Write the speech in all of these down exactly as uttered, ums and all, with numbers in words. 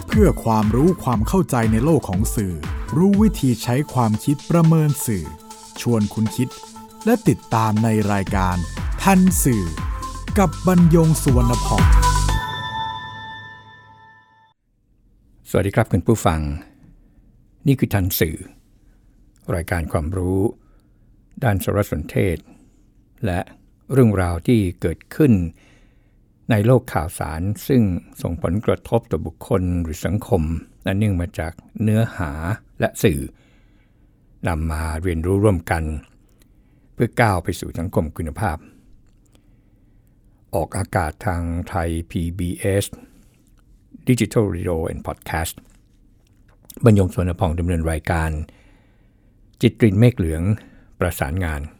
เพื่อความรู้ความเข้าใจในโลกของสื่อรู้วิธีใช้ความคิดประเมินสื่อชวนคุณคิดและติดตามในรายการทันสื่อกับบรรยงสุวรรณพรสวัสดีครับคุณผู้ฟังนี่คือทันสื่อรายการความรู้ด้านสารสนเทศและเรื่องราวที่เกิดขึ้นในโลกข่าวสารซึ่งส่งผลกระทบต่อบุคคลหรือสังคมและเนื่องมาจากเนื้อหาและสื่อนำมาเรียนรู้ร่วมกันเพื่อก้าวไปสู่สังคมคุณภาพออกอากาศทางไทย พี บี เอส Digital Radio and Podcast บรรยง สุวรรณพงษ์ดำเนินรายการจิตรินเมฆเหลืองประสานงาน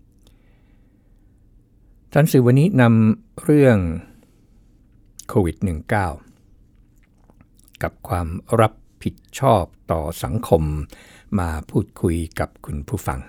ทันสื่อวันนี้นำเรื่องโควิด สิบเก้า กับความรับผิดชอบต่อสังคมมาพูดคุยกับคุณผู้ฟัง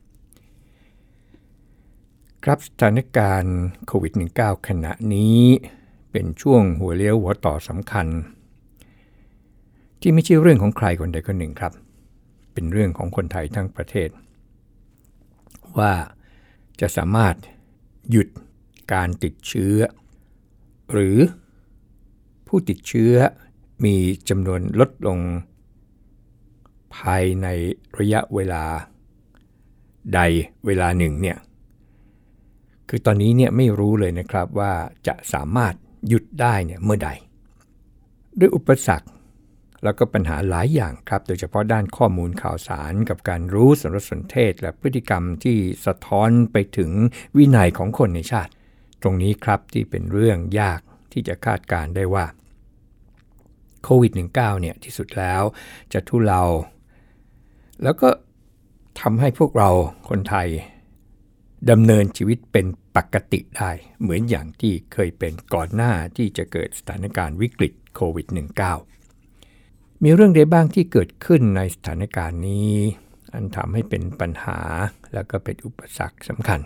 ครับสถานการณ์โควิด สิบเก้า ขณะนี้เป็นช่วงหัวเลี้ยวหัวต่อสำคัญที่ไม่ใช่เรื่องของใครคนใดคนหนึ่งครับเป็นเรื่องของคนไทยทั้งประเทศว่าจะสามารถหยุดการติดเชื้อหรือผู้ติดเชื้อมีจำนวนลดลงภายในระยะเวลาใดเวลาหนึ่งเนี่ยคือตอนนี้เนี่ยไม่รู้เลยนะครับว่าจะสามารถหยุดได้เนี่ยเมื่อใดด้วยอุปสรรคแล้วก็ปัญหาหลายอย่างครับโดยเฉพาะด้านข้อมูลข่าวสารกับการรู้สารสนเทศและพฤติกรรมที่สะท้อนไปถึงวินัยของคนในชาติตรงนี้ครับที่เป็นเรื่องยากที่จะคาดการได้ว่าโควิด สิบเก้า เนี่ยที่สุดแล้วจะทุเลาแล้วก็ทำให้พวกเราคนไทยดำเนินชีวิตเป็นปกติได้เหมือนอย่างที่เคยเป็นก่อนหน้าที่จะเกิดสถานการณ์วิกฤตโควิด สิบเก้า มีเรื่องใดบ้างที่เกิดขึ้นในสถานการณ์นี้อันทำให้เป็นปัญหาแล้วก็เป็นอุปสรรคสำคัญ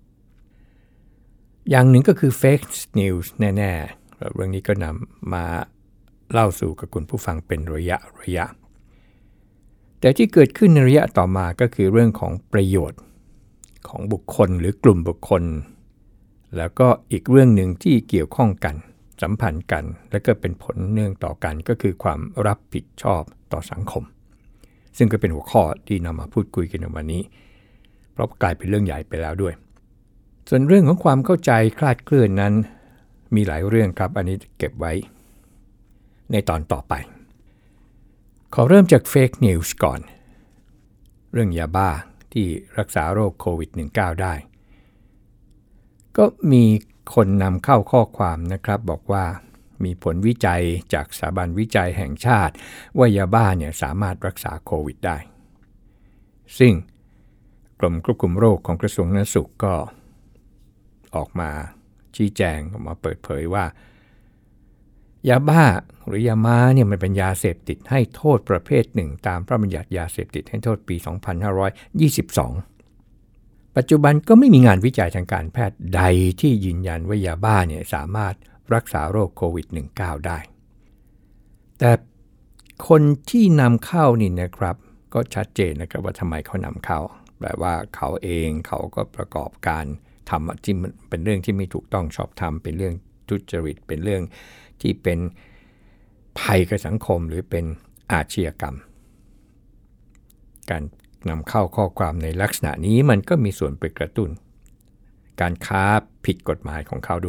อย่างหนึ่งก็คือ Fake News แน่ๆเรื่องนี้ก็นำมาเล่าสู่กับคุณผู้ฟังเป็นระยะระยะแต่ที่เกิดขึ้นในระยะต่อมาก็คือเรื่องของประโยชน์ของบุคคลหรือกลุ่มบุคคลแล้วก็อีกเรื่องหนึ่งที่เกี่ยวข้องกันสัมพันธ์กันและก็เป็นผลเนื่องต่อกันก็คือความรับผิดชอบต่อสังคมซึ่งก็เป็นหัวข้อที่นำมาพูดคุยกันในวันนี้เพราะกลายเป็นเรื่องใหญ่ไปแล้วด้วยส่วนเรื่องของความเข้าใจคลาดเคลื่อนนั้นมีหลายเรื่องครับอันนี้เก็บไว้ในตอนต่อไปขอเริ่มจาก Fake News ก่อนเรื่องยาบ้าที่รักษาโรคโควิด สิบเก้า ได้ก็มีคนนำเข้าข้อความนะครับบอกว่ามีผลวิจัยจากสถาบันวิจัยแห่งชาติว่ายาบ้าเนี่ยสามารถรักษาโควิดได้ซึ่งกรมควบคุมโรคของกระทรวงสาธารณสุขก็ออกมาชี้แจงออกมาเปิดเผยว่ายาบ้าหรือยาม้าเนี่ยมันเป็นยาเสพติดให้โทษประเภทหนึ่งตามพระราชบัญญัติยาเสพติดให้โทษปี สองพันห้าร้อยยี่สิบสอง ปัจจุบันก็ไม่มีงานวิจัยทางการแพทย์ใดที่ยืนยันว่ายาบ้าเนี่ยสามารถรักษาโรคโควิด สิบเก้า ได้แต่คนที่นำเข้านี่นะครับก็ชัดเจนนะครับว่าทำไมเขานำเข้าแปลว่าเขาเองเขาก็ประกอบการทำที่มันเป็นเรื่องที่ไม่ถูกต้องชอบธรรมเป็นเรื่องทุจริตเป็นเรื่องที่เป็นภัยกับสังคมหรือเป็นอาชญากรรมการนำเข้าข้อความในลักษณะนี้มันก็มีส่วนไปกระตุ้นการค้าผิดกฎหมายของเขาด้วย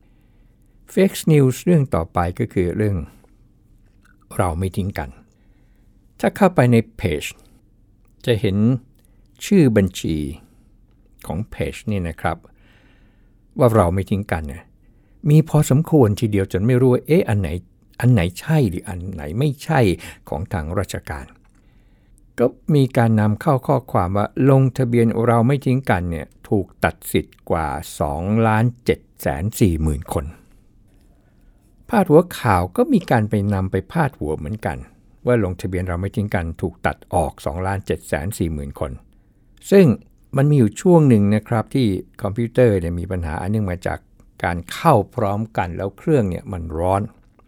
Fake News เรื่องต่อไปก็คือเรื่องเราไม่ทิ้งกันถ้าเข้าไปในเพจจะเห็นชื่อบัญชีของเพจนี่นะครับว่าเราไม่ทิ้งกันเนี่ยมีพอสมควรทีเดียวจนไม่รู้ว่าเอ๊ะอันไหนอันไหนใช่หรืออันไหนไม่ใช่ของทางราชการก็มีการนำเข้าข้อความว่าลงทะเบียนเราไม่ทิ้งกันเนี่ยถูกตัดสิทธิ์กว่า สองล้านเจ็ดแสนสี่หมื่น คนพาดหัวข่าวก็มีการไปนำไปพาดหัวเหมือนกันว่าลงทะเบียนเราไม่ทิ้งกันถูกตัดออก สองล้านเจ็ดแสนสี่หมื่น คนซึ่งมันมีอยู่ช่วงหนึ่งนะครับที่คอมพิวเตอร์เนี่ยมีปัญหาอันเนื่องมาจากการเข้าพร้อมกันแล้วเครื่องเนี่ยมันร้อน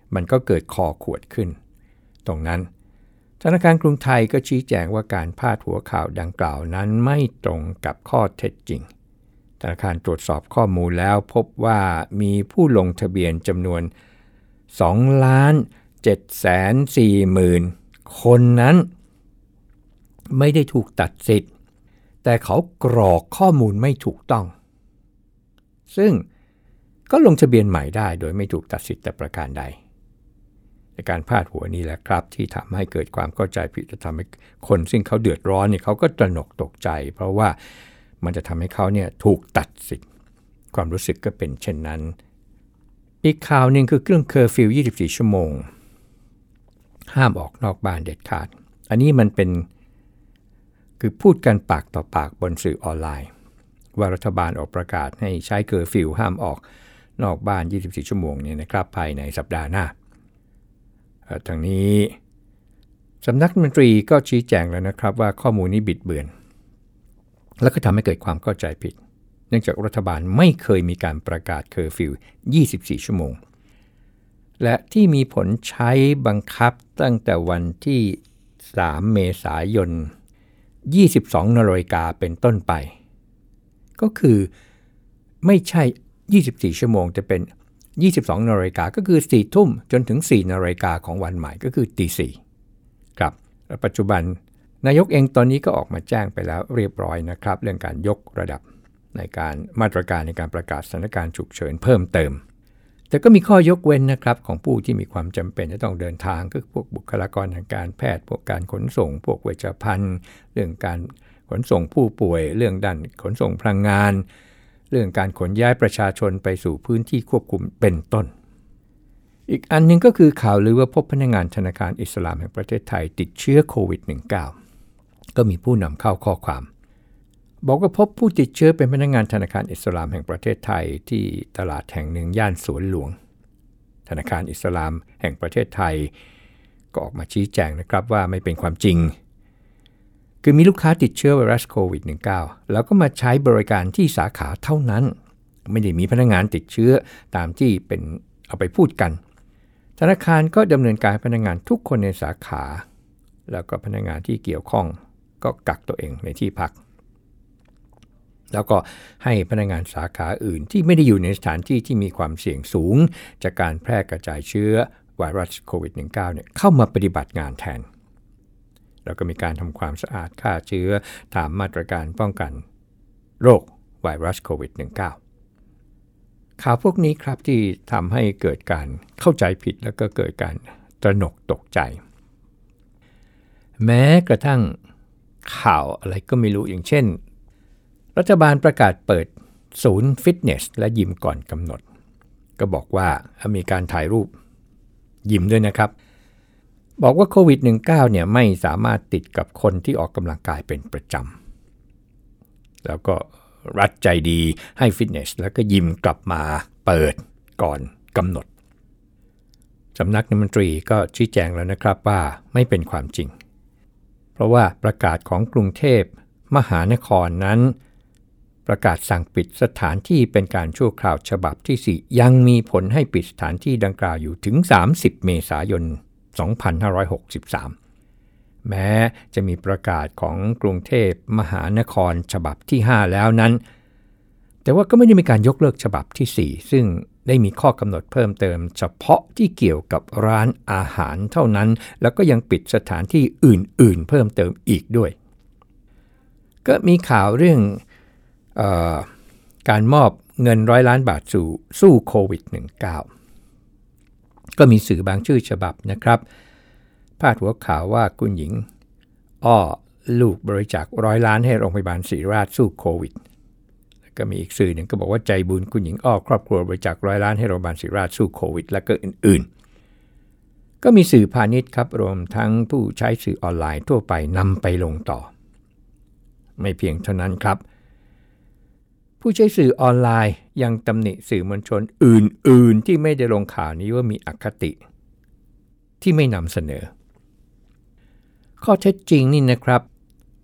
มันก็เกิดคอขวดขึ้นตรงนั้นธนาคารกรุงไทยก็ชี้แจงว่าการพาดหัวข่าวดังกล่าวนั้นไม่ตรงกับข้อเท็จจริงธนาคารตรวจสอบข้อมูลแล้วพบว่ามีผู้ลงทะเบียนจำนวน สองล้านเจ็ดแสนสี่หมื่น คนนั้นไม่ได้ถูกตัดสิทธิ์แต่เขากรอกข้อมูลไม่ถูกต้องซึ่งก็ลงทะเบียนใหม่ได้โดยไม่ถูกตัดสิทธิ์แต่ประการใดในการพาดหัวนี้แหละครับที่ทำให้เกิดความเข้าใจผิดจะทำให้คนซึ่งเขาเดือดร้อนเนี่ยเขาก็ตระหนกตกใจเพราะว่ามันจะทำให้เขาเนี่ยถูกตัดสิทธิ์ความรู้สึกก็เป็นเช่นนั้นอีกข่าวหนึ่งคือเรื่องเคอร์ฟิวยี่สิบสี่ชั่วโมงห้ามออกนอกบ้านเด็ดขาดอันนี้มันเป็นคือพูดกันปากต่อปากบนสื่อออนไลน์ว่ารัฐบาลออกประกาศให้ใช้เคอร์ฟิวห้ามออกนอกบ้านยี่สิบสี่ชั่วโมงเนี่ยนะครับภายในสัปดาห์หน้าทางนี้สำนักมนตรีก็ชี้แจงแล้วนะครับว่าข้อมูลนี้บิดเบือนแล้วก็ทำให้เกิดความเข้าใจผิดเนื่องจากรัฐบาลไม่เคยมีการประกาศเคอร์ฟิวยี่สิบสี่ชั่วโมงและที่มีผลใช้บังคับตั้งแต่วันที่สามเมษายนยี่สิบสองนาฬิกาเป็นต้นไปก็คือไม่ใช่ยี่สิบสี่ชั่วโมงจะเป็นยี่สิบสองนาฬิกาก็คือสี่ทุ่มจนถึงสี่นาฬิกาของวันใหม่ก็คือตีสี่ครับและปัจจุบันนายกเองตอนนี้ก็ออกมาแจ้งไปแล้วเรียบร้อยนะครับเรื่องการยกระดับในการมาตรการในการประกาศสถานการณ์ฉุกเฉินเพิ่มเติมแต่ก็มีข้อยกเว้นนะครับของผู้ที่มีความจำเป็นจะต้องเดินทางก็พวกบุคลากรทางการแพทย์พวกการขนส่งพวกเวชภัณฑ์เรื่องการขนส่งผู้ป่วยเรื่องด้านขนส่งพลังงานเรื่องการขนย้ายประชาชนไปสู่พื้นที่ควบคุมเป็นต้นอีกอันนึงก็คือข่าวลือว่าพบพนักงานธนาคารอิสลามแห่งประเทศไทยติดเชื้อโควิด สิบเก้า ก็มีผู้นำเข้าข้อความบอกว่าพบผู้ติดเชื้อเป็นพนักงานธนาคารอิสลามแห่งประเทศไทยที่ตลาดแห่งหนึ่งย่านสวนหลวงธนาคารอิสลามแห่งประเทศไทยก็ออกมาชี้แจงนะครับว่าไม่เป็นความจริงคือมีลูกค้าติดเชื้อไวรัสโควิด สิบเก้า แล้วก็มาใช้บริการที่สาขาเท่านั้นไม่ได้มีพนักงานติดเชื้อตามที่เป็นเอาไปพูดกันธนาคารก็ดำเนินการพนักงานทุกคนในสาขาแล้วก็พนักงานที่เกี่ยวข้องก็กักตัวเองในที่พักแล้วก็ให้พนักงานสาขาอื่นที่ไม่ได้อยู่ในสถานที่ที่มีความเสี่ยงสูงจากการแพร่กระจายเชื้อไวรัสโควิด สิบเก้า เนี่ยเข้ามาปฏิบัติงานแทนแล้วก็มีการทำความสะอาดฆ่าเชื้อตามมาตรการป้องกันโรคไวรัสโควิด สิบเก้า ข่าวพวกนี้ครับที่ทำให้เกิดการเข้าใจผิดแล้วก็เกิดการตระหนกตกใจแม้กระทั่งข่าวอะไรก็ไม่รู้อย่างเช่นรัฐบาลประกาศเปิดศูนย์ฟิตเนสและยิมก่อนกำหนดก็บอกว่ามีการถ่ายรูปยิมด้วยนะครับบอกว่าโควิด สิบเก้า เนี่ยไม่สามารถติดกับคนที่ออกกำลังกายเป็นประจำแล้วก็รัฐใจดีให้ฟิตเนสแล้วก็ยิมกลับมาเปิดก่อนกำหนดสำนักนายกรัฐมนตรีก็ชี้แจงแล้วนะครับว่าไม่เป็นความจริงเพราะว่าประกาศของกรุงเทพมหานครนั้นประกาศสั่งปิดสถานที่เป็นการชั่วคราวฉบับที่สี่ยังมีผลให้ปิดสถานที่ดังกล่าวอยู่ถึงสามสิบเมษายนสองพันห้าร้อยหกสิบสามแม้จะมีประกาศของกรุงเทพมหานครฉบับที่ห้าแล้วนั้นแต่ว่าก็ไม่ได้มีการยกเลิกฉบับที่สี่ซึ่งได้มีข้อกำหนดเพิ่มเติมเฉพาะที่เกี่ยวกับร้านอาหารเท่านั้นแล้วก็ยังปิดสถานที่อื่นๆเพิ่มเติมอีกด้วยก็มีข่าวเรื่องเอ่อการมอบเงินร้อยล้านบาทสู่สู้โควิด สิบเก้า ก็มีสื่อบางชื่อฉบับนะครับพาดหัวข่าวว่าคุณหญิงอ้อลูกบริจาคร้อยล้านให้โรงพยาบาลศิริราชสู้โควิดก็มีอีกสื่อหนึ่งก็บอกว่าใจบุญคุณหญิงอ้อครอบครัวบริจาคร้อยล้านให้โรงพยาบาลศิริราชสู้โควิดและก็อื่นๆก็มีสื่อพาณิชย์ครับรวมทั้งผู้ใช้สื่อออนไลน์ทั่วไปนำไปลงต่อไม่เพียงเท่านั้นครับผู้ใช้สื่อออนไลน์ยังตำหนิสื่อมวลชนอื่นๆที่ไม่ได้ลงข่าวนี้ว่ามีอคติที่ไม่นำเสนอข้อเท็จจริงนี่นะครับ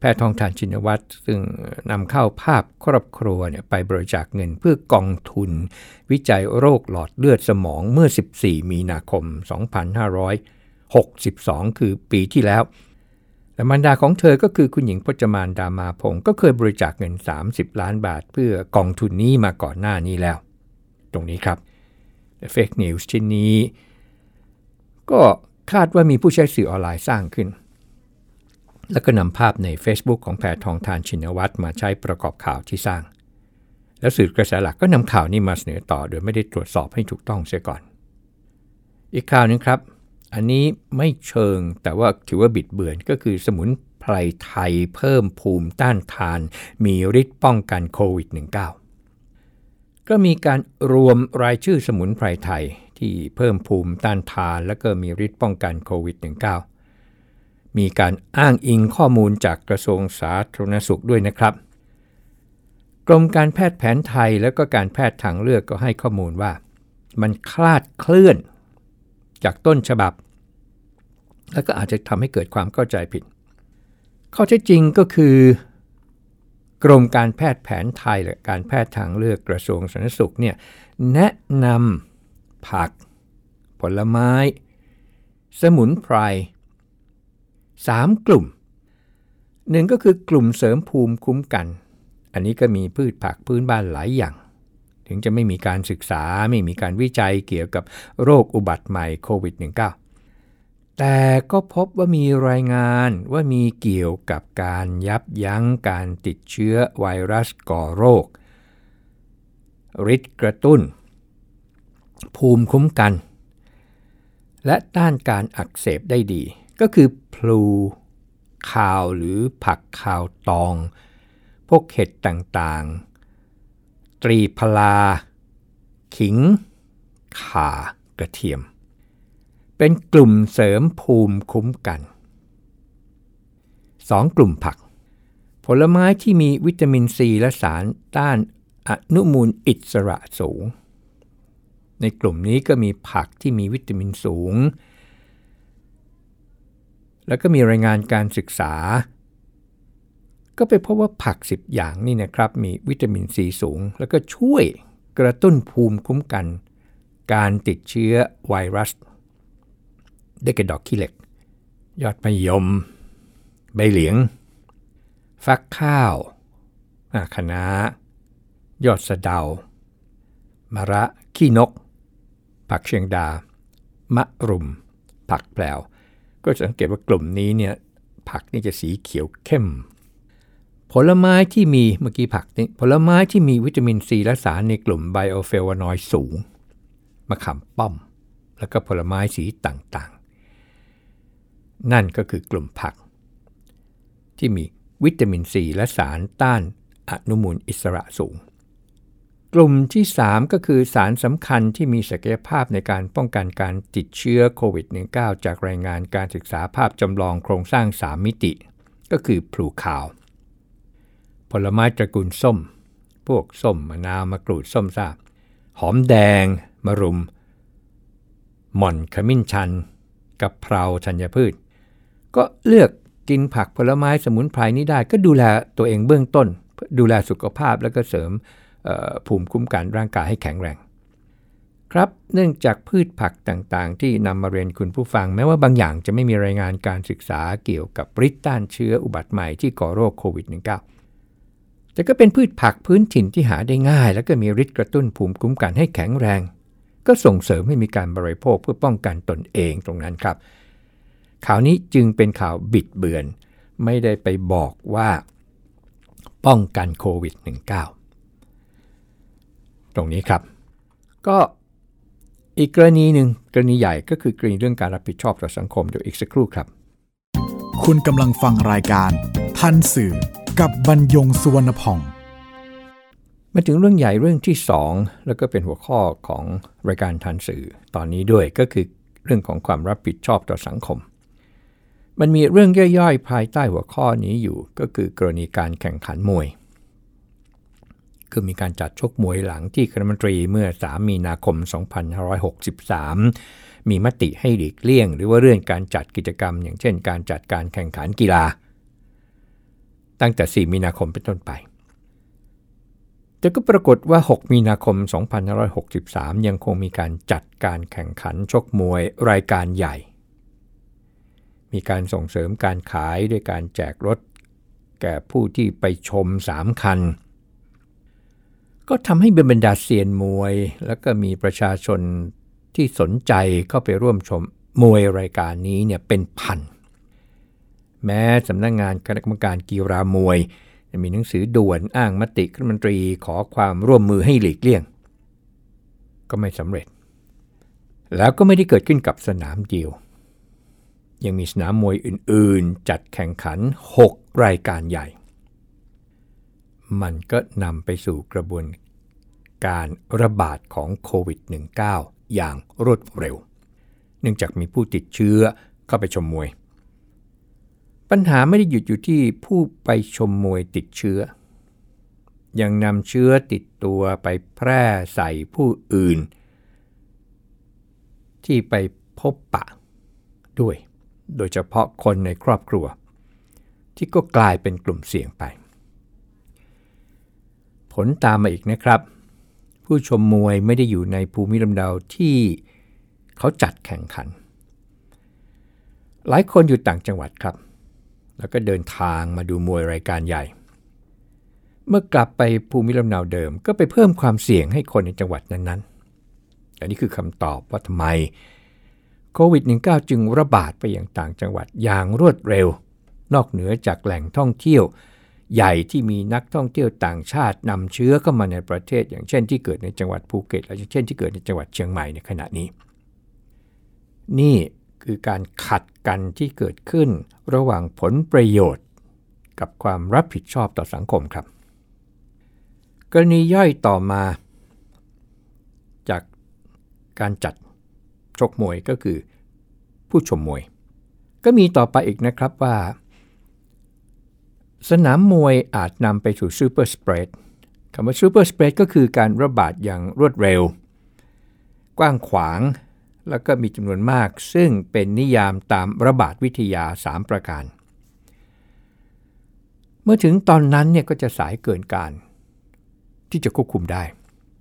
แพทองธารชินวัตรซึ่งนำเข้าภาพครอบครัวเนี่ยไปบริจาคเงินเพื่อกองทุนวิจัยโรคหลอดเลือดสมองเมื่อสิบสี่มีนาคมสองพันห้าร้อยหกสิบสองคือปีที่แล้วและมารดาของเธอก็คือคุณหญิงพจมานดามาพงศ์ก็เคยบริจาคเงินสามสิบล้านบาทเพื่อกองทุนนี้มาก่อนหน้านี้แล้วตรงนี้ครับเฟกนิวส์ชิ้นนี้ก็คาดว่ามีผู้ใช้สื่อออนไลน์สร้างขึ้นแล้วก็นำภาพใน Facebook ของแพทองธารชินวัตรมาใช้ประกอบข่าวที่สร้างแล้วสื่อกระแสหลักก็นำข่าวนี้มาเสนอต่อโดยไม่ได้ตรวจสอบให้ถูกต้องเสียก่อนอีกข่าวนึงครับอันนี้ไม่เชิงแต่ว่าถือว่าบิดเบือนก็คือสมุนไพรไทยเพิ่มภูมิต้านทานมีฤทธิ์ป้องกันโควิด สิบเก้า ก็มีการรวมรายชื่อสมุนไพรไทยที่เพิ่มภูมิต้านทานและก็มีฤทธิ์ป้องกันโควิด สิบเก้า มีการอ้างอิงข้อมูลจากกระทรวงสาธารณสุขด้วยนะครับกรมการแพทย์แผนไทยและก็การแพทย์ทางเลือกก็ให้ข้อมูลว่ามันคลาดเคลื่อนจากต้นฉบับแล้วก็อาจจะทำให้เกิดความเข้าใจผิดข้อเท็จจริงก็คือกรมการแพทย์แผนไทยและการแพทย์ทางเลือกกระทรวงสาธารณสุขเนี่ยแนะนำผักผลไม้สมุนไพรสามกลุ่มหนึ่งก็คือกลุ่มเสริมภูมิคุ้มกันอันนี้ก็มีพืชผักพื้นบ้านหลายอย่างถึงจะไม่มีการศึกษาไม่มีการวิจัยเกี่ยวกับโรคอุบัติใหม่โควิด สิบเก้า แต่ก็พบว่ามีรายงานว่ามีเกี่ยวกับการยับยั้งการติดเชื้อไวรัสก่อโรคฤทธิ์กระตุ้นภูมิคุ้มกันและต้านการอักเสบได้ดีก็คือพลูคาวหรือผักคาวตองพวกเห็ดต่างๆตรีพลาขิงข่ากระเทียมเป็นกลุ่มเสริมภูมิคุ้มกันสองกลุ่มผักผลไม้ที่มีวิตามินซีและสารต้านอนุมูลอิสระสูงในกลุ่มนี้ก็มีผักที่มีวิตามินสูงแล้วก็มีรายงานการศึกษาก็ไปพบว่าผักสิบอย่างนี่นะครับมีวิตามินซีสูงแล้วก็ช่วยกระตุ้นภูมิคุ้มกันการติดเชื้อไวรัสได้แก่ดอกขี้เหล็กยอดมะยมใบเหลียงฟักข้าวคะน้ายอดสะเดามะระขี้นกผักเชียงดามะรุมผักแปลวก็สังเกตว่ากลุ่มนี้เนี่ยผักนี่จะสีเขียวเข้มผลไม้ที่มีเมื่อกี้ผักนี่ผลไม้ที่มีวิตามินซีและสารในกลุ่มไบโอเฟลานอยด์สูงมะขามป้อมแล้วก็ผลไม้สีต่างๆนั่นก็คือกลุ่มผักที่มีวิตามินซีและสารต้านอนุมูลอิสระสูงกลุ่มที่สามก็คือสารสำคัญที่มีศักยภาพในการป้องกันการติดเชื้อโควิด สิบเก้า จากรายงานการศึกษาภาพจำลองโครงสร้างสามมิติก็คือพลูคาวผลไม้ตระกูลส้มพวกส้มมะนาวมะกรูดส้มซ่าหอมแดงมะรุมหม่อนขมิ้นชันกะเพราธัญพืชก็เลือกกินผักผลไม้สมุนไพรนี้ได้ก็ดูแลตัวเองเบื้องต้นดูแลสุขภาพแล้วก็เสริมภูมิคุ้มกันร่างกายให้แข็งแรงครับเนื่องจากพืชผักต่างๆที่นำมาเรียนคุณผู้ฟังแม้ว่าบางอย่างจะไม่มีรายงานการศึกษาเกี่ยวกับฤทธิ์ต้านเชื้ออุบัติใหม่ที่ก่อโรคโควิด สิบเก้า แต่ก็เป็นพืชผักพื้นถิ่นที่หาได้ง่ายแล้วก็มีฤทธิ์กระตุ้นภูมิคุ้มกันให้แข็งแรงก็ส่งเสริมให้มีการบริโภคเพื่อป้องกันตนเองตรงนั้นครับข่าวนี้จึงเป็นข่าวบิดเบือนไม่ได้ไปบอกว่าป้องกันโควิด สิบเก้า ตรงนี้ครับก็อีกกรณีหนึ่งกรณีใหญ่ก็คือกรณีเรื่องการรับผิดชอบต่อสังคมเดี๋ยวอีกสักครู่ครับคุณกำลังฟังรายการทันสื่อกับบรรยงสุวรรณพองมาถึงเรื่องใหญ่เรื่องที่สองแล้วก็เป็นหัวข้อของรายการทันสื่อตอนนี้ด้วยก็คือเรื่องของความรับผิดชอบต่อสังคมมันมีเรื่องย่อยๆภายใต้หัวข้อนี้อยู่ก็คือกรณีการแข่งขันมวยคือมีการจัดชกมวยหลังที่คณะรัฐมนตรีเมื่อสามมีนาคมสองพันห้าร้อยหกสิบสามมีมติให้หลีกเลี่ยงหรือว่าเลื่อนการจัดกิจกรรมอย่างเช่นการจัดการแข่งขันกีฬาตั้งแต่สี่มีนาคมเป็นต้นไปแต่ก็ปรากฏว่าหกมีนาคมสองพันห้าร้อยหกสิบสามยังคงมีการจัดการแข่งขันชกมวยรายการใหญ่มีการส่งเสริมการขายด้วยการแจกรถแก่ผู้ที่ไปชมสามคันก็ทำให้บรรดาเซียนมวยแล้วก็มีประชาชนที่สนใจเข้าไปร่วมชมมวยรายการนี้เนี่ยเป็นพันแม้สำนักงานคณะกรรมการกีฬามวยมีหนังสือด่วนอ้างมติคณะรัฐมนตรีขอความร่วมมือให้หลีกเลี่ยงก็ไม่สำเร็จแล้วก็ไม่ได้เกิดขึ้นกับสนามเดียวยังมีสนามมวยอื่นๆจัดแข่งขันหกรายการใหญ่มันก็นำไปสู่กระบวนการระบาดของโควิด สิบเก้า อย่างรวดเร็วเนื่องจากมีผู้ติดเชื้อเข้าไปชมมวยปัญหาไม่ได้หยุดอยู่ที่ผู้ไปชมมวยติดเชื้อยังนำเชื้อติดตัวไปแพร่ใส่ผู้อื่นที่ไปพบปะด้วยโดยเฉพาะคนในครอบครัวที่ก็กลายเป็นกลุ่มเสี่ยงไปผลตามมาอีกนะครับผู้ชมมวยไม่ได้อยู่ในภูมิลำเนาที่เขาจัดแข่งขันหลายคนอยู่ต่างจังหวัดครับแล้วก็เดินทางมาดูมวยรายการใหญ่เมื่อกลับไปภูมิลำเนาเดิมก็ไปเพิ่มความเสี่ยงให้คนในจังหวัดนั้นๆอันนี้คือคำตอบว่าทำไมโควิด สิบเก้า จึงระบาดไปอย่างต่างจังหวัดอย่างรวดเร็วนอกเหนือจากแหล่งท่องเที่ยวใหญ่ที่มีนักท่องเที่ยวต่างชาตินำเชื้อเข้ามาในประเทศอย่างเช่นที่เกิดในจังหวัดภูเก็ตและเช่นที่เกิดในจังหวัดเชียงใหม่ในขณะนี้นี่คือการขัดกันที่เกิดขึ้นระหว่างผลประโยชน์กับความรับผิดชอบต่อสังคมครับกรณีย่อยต่อมาจากการจัดชกมวยก็คือผู้ชมมวยก็มีต่อไปอีกนะครับว่าสนามมวยอาจนำไปสู่ซูเปอร์สเปรดคำว่าซูเปอร์สเปรดก็คือการระบาดอย่างรวดเร็วกว้างขวางแล้วก็มีจำนวนมากซึ่งเป็นนิยามตามระบาดวิทยาสามประการเมื่อถึงตอนนั้นเนี่ยก็จะสายเกินการที่จะควบคุมได้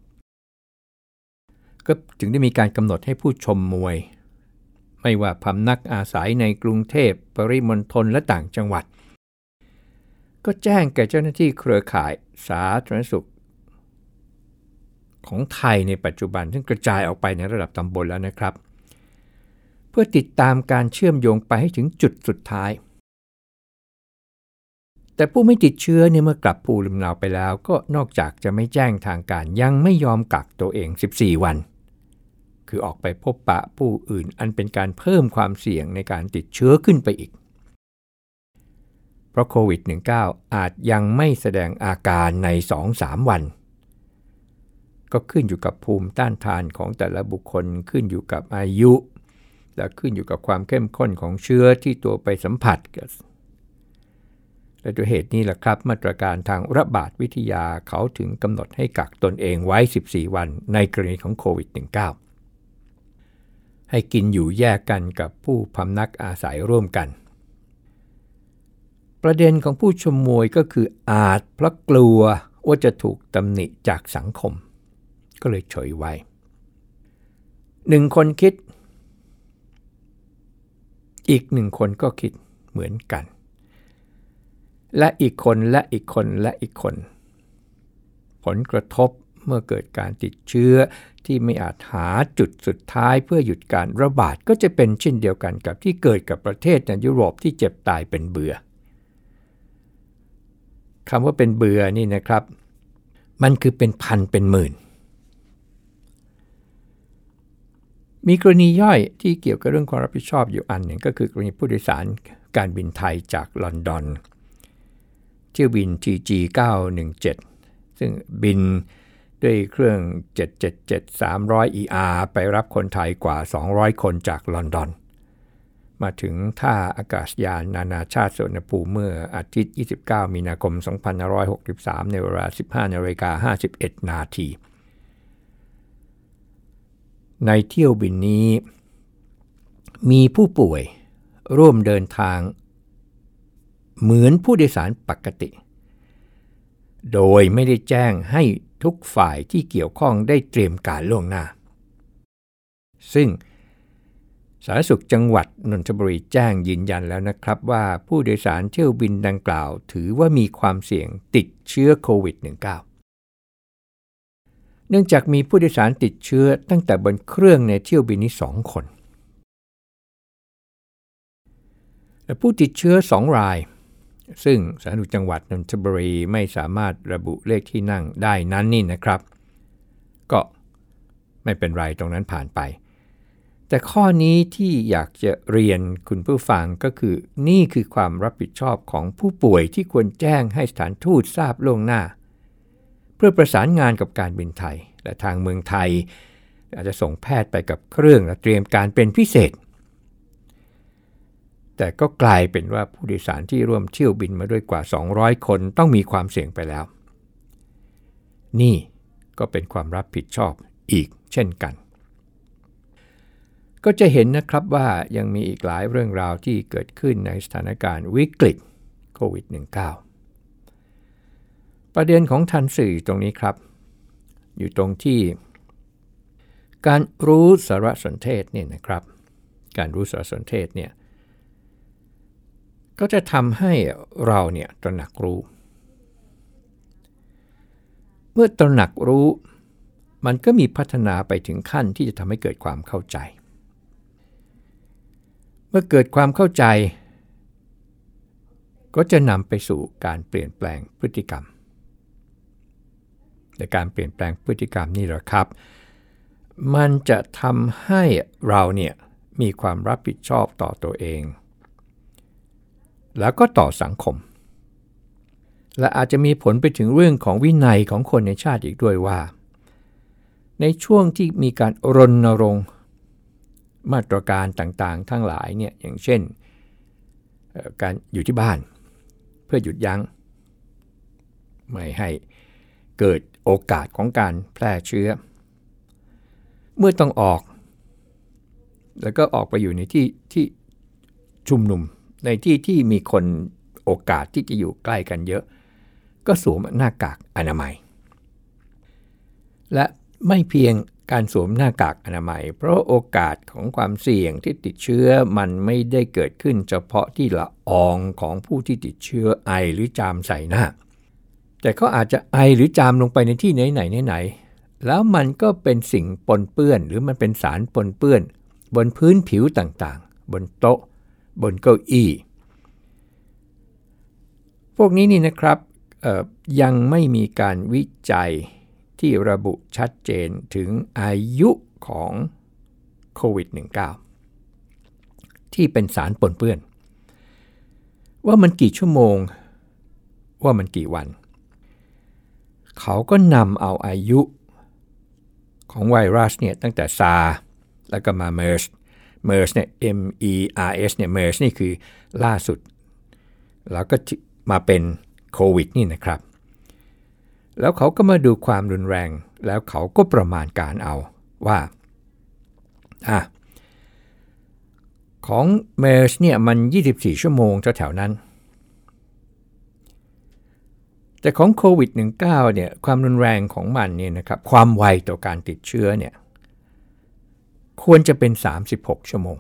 ก็จึงได้มีการกำหนดให้ผู้ชมมวยไม่ว่าพำนักอาศัยในกรุงเทพปริมณฑลและต่างจังหวัดก็แจ้งแก่เจ้าหน้าที่เครือข่ายสาธารณสุขของไทยในปัจจุบันซึ่งกระจายออกไปในระดับตำบลแล้วนะครับเพื่อติดตามการเชื่อมโยงไปให้ถึงจุดสุดท้ายแต่ผู้ไม่ติดเชื้อเนี่ยเมื่อกลับภูมิลำเนาไปแล้วก็นอกจากจะไม่แจ้งทางการยังไม่ยอมกักตัวเองสิบสี่วันคือออกไปพบปะผู้อื่นอันเป็นการเพิ่มความเสี่ยงในการติดเชื้อขึ้นไปอีกเพราะโควิด สิบเก้า อาจยังไม่แสดงอาการใน สองถึงสาม วันก็ขึ้นอยู่กับภูมิต้านทานของแต่ละบุคคลขึ้นอยู่กับอายุและขึ้นอยู่กับความเข้มข้นของเชื้อที่ตัวไปสัมผัสและด้วยเหตุนี้แหละครับมาตรการทางระบาดวิทยาเขาถึงกำหนดให้กักตนเองไว้สิบสี่วันในกรณีของโควิด สิบเก้า ให้กินอยู่แยกกันกับผู้พำนักอาศัยร่วมกันประเด็นของผู้ชมมวยก็คืออาจเพราะกลัวว่าจะถูกตำหนิจากสังคมก็เลยเฉยไว้หนึ่งคนคิดอีกหนึ่งคนก็คิดเหมือนกันและอีกคนและอีกคนและอีกคนผลกระทบเมื่อเกิดการติดเชื้อที่ไม่อาจหาจุดสุดท้ายเพื่อหยุดการระบาดก็จะเป็นเช่นเดียวกันกับที่เกิดกับประเทศในยุโรปที่เจ็บตายเป็นเบื่อคำว่าเป็นเบื่อนี่นะครับมันคือเป็นพันเป็นหมื่นมีกรณีย่อยที่เกี่ยวกับเรื่องความรับผิดชอบอยู่อันหนึ่งก็คือกรณีผู้โดยสารการบินไทยจากลอนดอนเที่ยวบิน ที จี เก้าหนึ่งเจ็ด ซึ่งบินด้วยเครื่องเจ็ดเจ็ดเจ็ด สามร้อย อี อาร์ ไปรับคนไทยกว่าสองร้อยคนจากลอนดอนมาถึงท่าอากาศยานนานาชาติสุวรรณภูมิเมื่ออาทิตย์ยี่สิบเก้ามีนาคมสองพันห้าร้อยหกสิบสามในเวลา สิบห้านาฬิกาห้าสิบเอ็ดนาทีในเที่ยวบินนี้มีผู้ป่วยร่วมเดินทางเหมือนผู้โดยสารปกติโดยไม่ได้แจ้งให้ทุกฝ่ายที่เกี่ยวข้องได้เตรียมการล่วงหน้าซึ่งสาธารณสุขจังหวัดนนทบุรีแจ้งยืนยันแล้วนะครับว่าผู้โดยสารเที่ยวบินดังกล่าวถือว่ามีความเสี่ยงติดเชื้อโควิด สิบเก้า เนื่องจากมีผู้โดยสารติดเชื้อตั้งแต่บนเครื่องในเที่ยวบินนี้สองคนและผู้ติดเชื้อสองรายซึ่งสาธารณสุขจังหวัดนนทบุรีไม่สามารถระบุเลขที่นั่งได้นั้นนี่นะครับก็ไม่เป็นไรตรงนั้นผ่านไปแต่ข้อนี้ที่อยากจะเรียนคุณผู้ฟังก็คือนี่คือความรับผิดชอบของผู้ป่วยที่ควรแจ้งให้สถานทูตทราบล่วงหน้าเพื่อประสานงานกับการบินไทยและทางเมืองไทยอาจจะส่งแพทย์ไปกับเครื่องและเตรียมการเป็นพิเศษแต่ก็กลายเป็นว่าผู้โดยสารที่ร่วมเที่ยวบินมาด้วยกว่าสองร้อยคนต้องมีความเสี่ยงไปแล้วนี่ก็เป็นความรับผิดชอบอีกเช่นกันก็จะเห็นนะครับว่ายังมีอีกหลายเรื่องราวที่เกิดขึ้นในสถานการณ์วิกฤตโควิด สิบเก้า ประเด็นของทันสื่อตรงนี้ครับอยู่ตรงที่การรู้สารสนเทศเนี่ยนะครับการรู้สารสนเทศเนี่ยก็จะทำให้เราเนี่ยตระหนักรู้เมื่อตระหนักรู้มันก็มีพัฒนาไปถึงขั้นที่จะทำให้เกิดความเข้าใจเมื่อเกิดความเข้าใจก็จะนำไปสู่การเปลี่ยนแปลงพฤติกรรมแต่การเปลี่ยนแปลงพฤติกรรมนี่แหละครับมันจะทำให้เราเนี่ยมีความรับผิดชอบต่อตัวเองแล้วก็ต่อสังคมและอาจจะมีผลไปถึงเรื่องของวินัยของคนในชาติอีกด้วยว่าในช่วงที่มีการรณรงค์มาตรการต่างๆทั้งหลายเนี่ยอย่างเช่นการอยู่ที่บ้านเพื่อหยุดยั้งไม่ให้เกิดโอกาสของการแพร่เชื้อเมื่อต้องออกแล้วก็ออกไปอยู่ในที่ที่ชุมนุมในที่ที่มีคนโอกาสที่จะอยู่ใกล้กันเยอะก็สวมหน้ากากอนามัยและไม่เพียงการสวมหน้ากากอนามัยเพราะโอกาสของความเสี่ยงที่ติดเชื้อมันไม่ได้เกิดขึ้นเฉพาะที่ละอองของผู้ที่ติดเชื้อไอหรือจามใส่หน้าแต่เขาอาจจะไอหรือจามลงไปในที่ไหนไหนไหนแล้วมันก็เป็นสิ่งปนเปื้อนหรือมันเป็นสารปนเปื้อนบนพื้นผิวต่างๆบนโต๊ะบนเก้าอี้พวกนี้นี่นะครับยังไม่มีการวิจัยที่ระบุชัดเจนถึงอายุของโควิด สิบเก้า ที่เป็นสารปนเปื้อนว่ามันกี่ชั่วโมงว่ามันกี่วันเขาก็นำเอาอายุของไวรัสเนี่ยตั้งแต่ซาร์แล้วก็มาเมอร์สเมอร์สเนี่ย M E R S เนี่ยเมอร์สนี่คือล่าสุดแล้วก็มาเป็นโควิดนี่นะครับแล้วเขาก็มาดูความรุนแรงแล้วเขาก็ประมาณการเอาว่าอ่ะของเมอร์สเนี่ยมันยี่สิบสี่ชั่วโมงแถวๆนั้นแต่ของโควิด สิบเก้า เนี่ยความรุนแรงของมันเนี่ยนะครับความไวต่อการติดเชื้อเนี่ยควรจะเป็นสามสิบหกชั่วโมง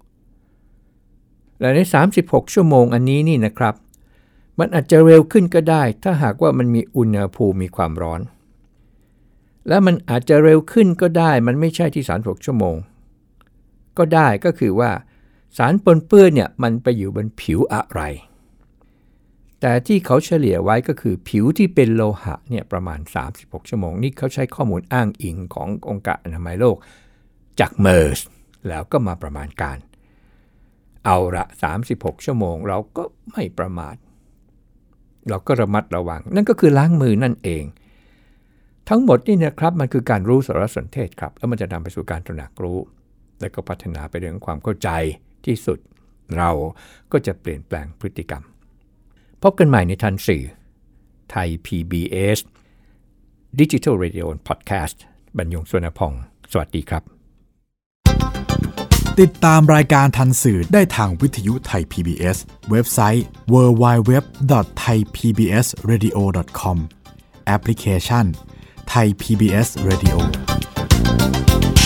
และในสามสิบหกชั่วโมงอันนี้นี่นะครับมันอาจจะเร็วขึ้นก็ได้ถ้าหากว่ามันมีอุณหภูมิมีความร้อนและมันอาจจะเร็วขึ้นก็ได้มันไม่ใช่ที่สามสิบหกชั่วโมงก็ได้ก็คือว่าสารปนเปื้อนเนี่ยมันไปอยู่บนผิวอะไรแต่ที่เขาเฉลี่ยไว้ก็คือผิวที่เป็นโลหะเนี่ยประมาณสามสิบหกชั่วโมงนี่เขาใช้ข้อมูลอ้างอิงขององค์การอนามัยโลกจากเมอร์สแล้วก็มาประมาณการเอาละสามสิบหกชั่วโมงเราก็ไม่ประมาทเราก็ระมัดระวังนั่นก็คือล้างมือนั่นเองทั้งหมดนี่นะครับมันคือการรู้สารสนเทศครับแล้วมันจะนำไปสู่การตระหนักรู้และก็พัฒนาไปเรื่องความเข้าใจที่สุดเราก็จะเปลี่ยนแปลงพฤติกรรมพบกันใหม่ในทันสื่อไทย พี บี เอส Digital Radio Podcast บรรยง สุวรรณพงศ์สวัสดีครับติดตามรายการทันสื่อได้ทางวิทยุไทย พี บี เอส เว็บไซต์ ดับเบิลยู ดับเบิลยู ดับเบิลยู ดอท ไทย พี บี เอส เรดิโอ ดอท คอม แอปพลิเคชัน Thai พี บี เอส Radio